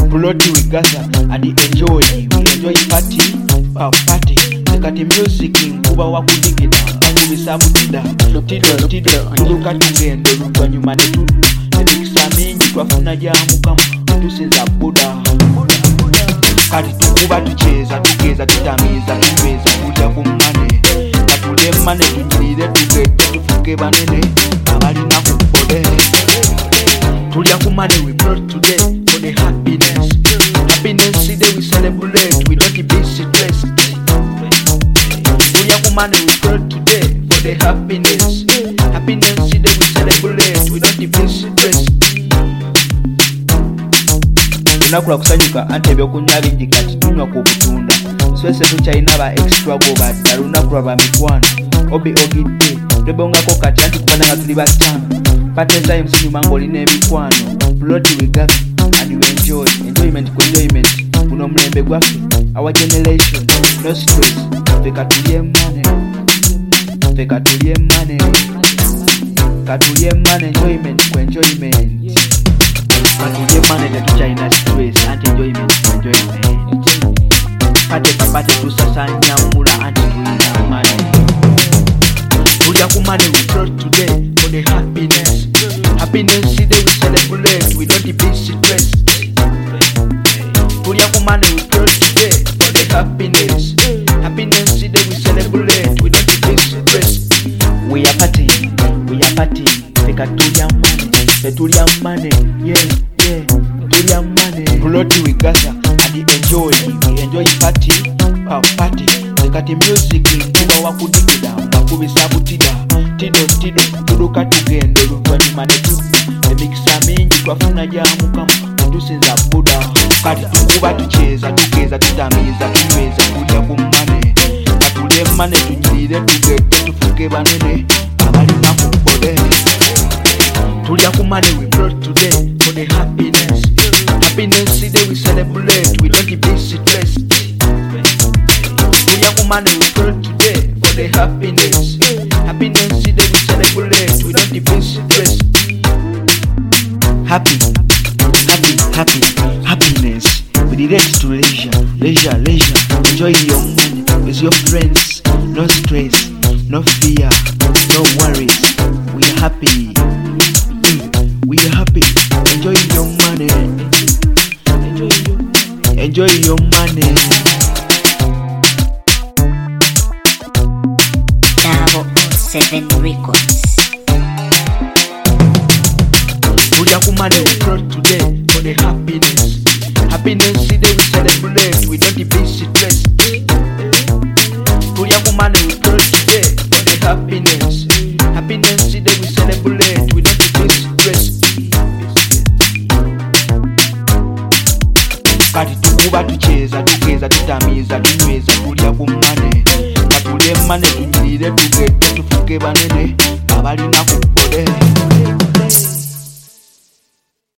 Ploti we gather and enjoy. We enjoy party, party. Sekati music nkuba wakudigida akubisa butida tido tuluka tugende luvanyuma ne tudu emikisa mingi twafuna gyamukamu tusinza buda kati tukuba tucheza tugeza tutamiza tunyweza kulya ku mmane katulye mmane tunyirire tugedde tufuke banene abalina ku bode tulya ku mmane we brought today for the happiness today we celebrate we don't be stressed. Tulya ku mmane we brought today for the happiness today we celebrate we don't be stressed. Tunakula kusanyuka ante ebyokunywa bingi kati tunywa ku butunda swese tukyalina ba extra gobadda lunaku lwa bamikwano obi ogidde twebongako kati anti kubana nga tuli batano pateza emusinyuma ng'olina emikwano ploti we gather and we enjoyment ku enjoyment guno omulembe gwaffe our generation no stress ffe katulye mmane enjoyment ku enjoyment katulye mmane tetukyalina stress anti enjoyment ku enjoyment pate tusasanya mula anti tulina mmane tulya ku mmane we brought today for the happiness today we celebrate we don't be stressed. Tulya ku mmane we brought today for the happiness today we celebrate we don't be stressed. We are partying feka tulya mmane yeah tulya mmane ploti we gather and enjoy party sekati music nkuba wakudigida wakubisa butida tido tuluka tugende luvanyuma ne tudu emikisa mingi twafuna gyamukamu tusinza buda kati tukuba tucheza tugeza tutamiza tunyweza kulya ku mmane katulye mmane tunyirire tugedde tufuke banene abalina ku bode tulya ku mmane we brought today for the happiness today we celebrate we don't be stressed. Tulya ku mmane we brought today for the happiness today we celebrate we don't be stressed. Happiness we relate to leisure enjoy your money with your friends, no stress, no fear, no worries. We are happy enjoy your money Davo 7 Records. Tulya ku mmane we brought today for the happiness today we celebrate we don't be stressed. Tulya ku mmane we brought today for the happiness today we celebrate we don't be stressed. Kati tukuba tucheza tugeza tutamiza tunyweza tulya ku mmane katulye mmane tunyirire tugedde tufuke banene abalina ku bode